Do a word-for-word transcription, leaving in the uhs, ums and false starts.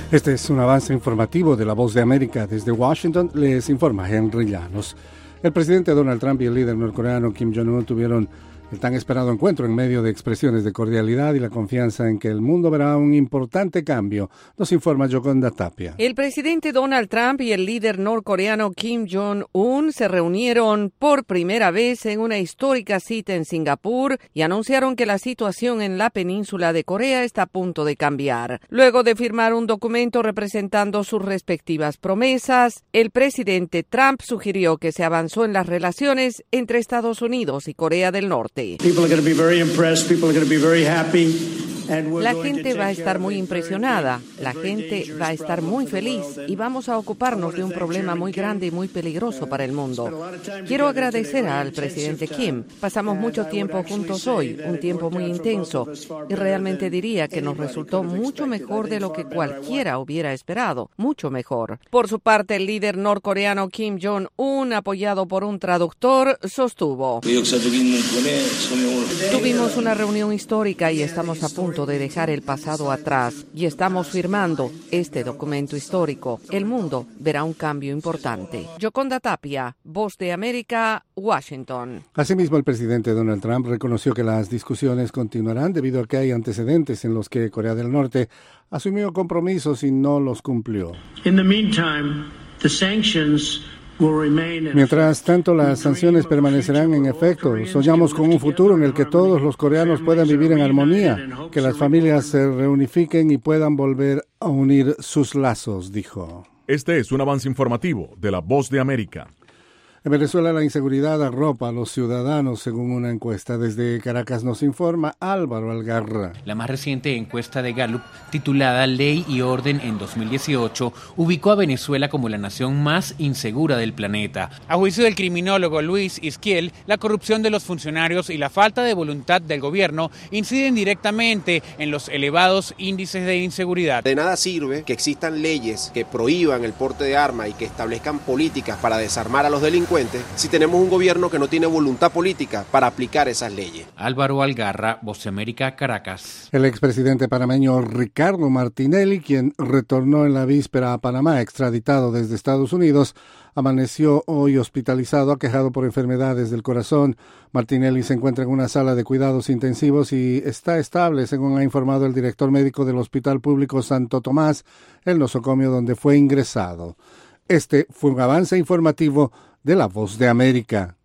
Este es un avance informativo de La Voz de América. Desde Washington les informa Henry Llanos. El presidente Donald Trump y el líder norcoreano Kim Jong-un tuvieron el tan esperado encuentro en medio de expresiones de cordialidad y la confianza en que el mundo verá un importante cambio, nos informa Yoconda Tapia. El presidente Donald Trump y el líder norcoreano Kim Jong-un se reunieron por primera vez en una histórica cita en Singapur y anunciaron que la situación en la península de Corea está a punto de cambiar. Luego de firmar un documento representando sus respectivas promesas, el presidente Trump sugirió que se avanzó en las relaciones entre Estados Unidos y Corea del Norte. La gente va a estar muy impresionada, la gente va a estar muy feliz y vamos a ocuparnos de un problema muy grande y muy peligroso para el mundo. Quiero agradecer al presidente Kim. Pasamos mucho tiempo juntos hoy, un tiempo muy intenso, y realmente diría que nos resultó mucho mejor de lo que cualquiera hubiera esperado, mucho mejor. Por su parte, el líder norcoreano Kim Jong-un, apoyado por un traductor, sostuvo: Tuvimos una reunión histórica y estamos a punto de dejar el pasado atrás y estamos firmando este documento histórico. El mundo verá un cambio importante. Yoconda Tapia, Voz de América, Washington. Asimismo, el presidente Donald Trump reconoció que las discusiones continuarán debido a que hay antecedentes en los que Corea del Norte asumió compromisos y no los cumplió. In the meantime, the sanctions Mientras tanto, las sanciones permanecerán en efecto. Soñamos con un futuro en el que todos los coreanos puedan vivir en armonía, que las familias se reunifiquen y puedan volver a unir sus lazos, dijo. Este es un avance informativo de La Voz de América. En Venezuela, la inseguridad arropa a los ciudadanos, según una encuesta. Desde Caracas nos informa Álvaro Algarra. La más reciente encuesta de Gallup, titulada Ley y Orden en dos mil dieciocho, ubicó a Venezuela como la nación más insegura del planeta. A juicio del criminólogo Luis Isquiel, la corrupción de los funcionarios y la falta de voluntad del gobierno inciden directamente en los elevados índices de inseguridad. De nada sirve que existan leyes que prohíban el porte de armas y que establezcan políticas para desarmar a los delincuentes si tenemos un gobierno que no tiene voluntad política para aplicar esas leyes. Álvaro Algarra, Voz de América, Caracas. El expresidente panameño Ricardo Martinelli, quien retornó en la víspera a Panamá, extraditado desde Estados Unidos, amaneció hoy hospitalizado, aquejado por enfermedades del corazón. Martinelli se encuentra en una sala de cuidados intensivos y está estable, según ha informado el director médico del Hospital Público Santo Tomás, el nosocomio donde fue ingresado. Este fue un avance informativo de La Voz de América.